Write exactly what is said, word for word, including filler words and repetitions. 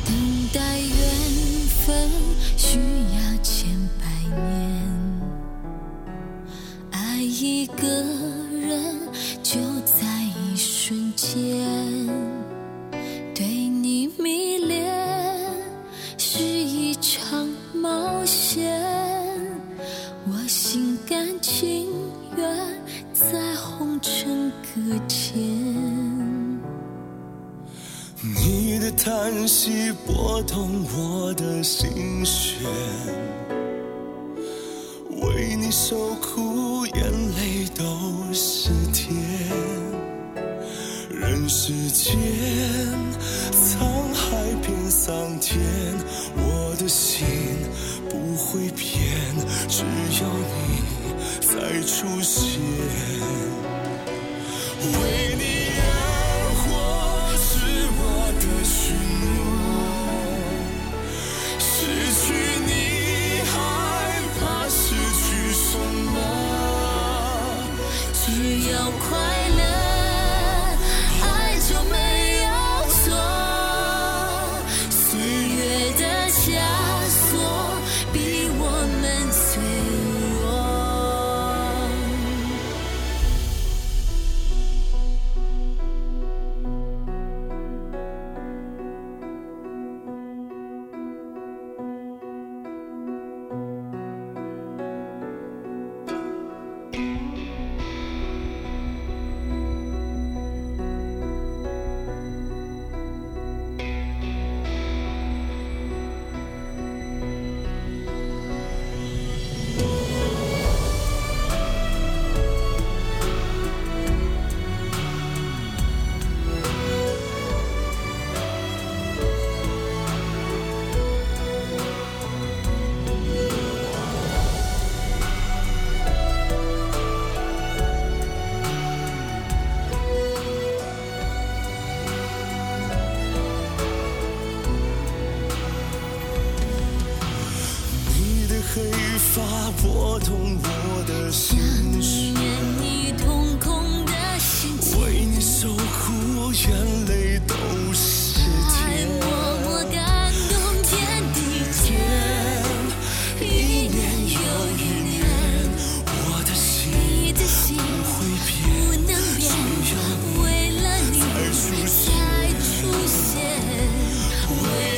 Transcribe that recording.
等待缘分需要千百年，爱一个人就在一瞬间，对你迷恋是一场冒险，我心甘情愿在红尘搁浅。 你的叹息拨动我的心弦，为你受苦眼泪都是甜。人世间沧海变桑田，我的心不会变，只要你再出现。为你而活是我的许诺，失去你害怕失去什么？ 只要快乐，爱就没有错。岁月的枷锁逼我们脆弱。 黑发拨动我的心弦， 你瞳孔的心情， 为你受苦眼泪都是甜。 默默感动天地间，一年又一年， 我的心你的心不会不变， 能变，为了你才出现，为